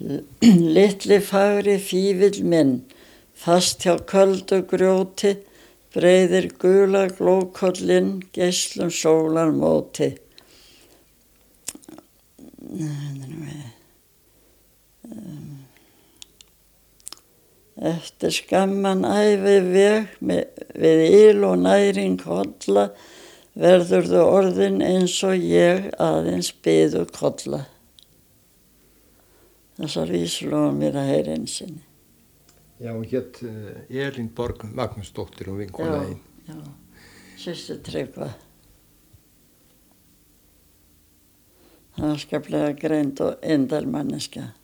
Litli fagri fífill minn, fast hjá köldu grjóti, breiðir gula glókollinn geislum sólar móti. Eftir skamman æviveg við yl og næring kolla, verðurðu orðin eins og ég aðeins biðu kolla. Þessar vísur lofa mér að heyra einu sinni. Já, hún hét Elín Borg Magnúsdóttir og vinkona þín. Já, systir Tryggva. Það var skaplega greind og indæl manneskja.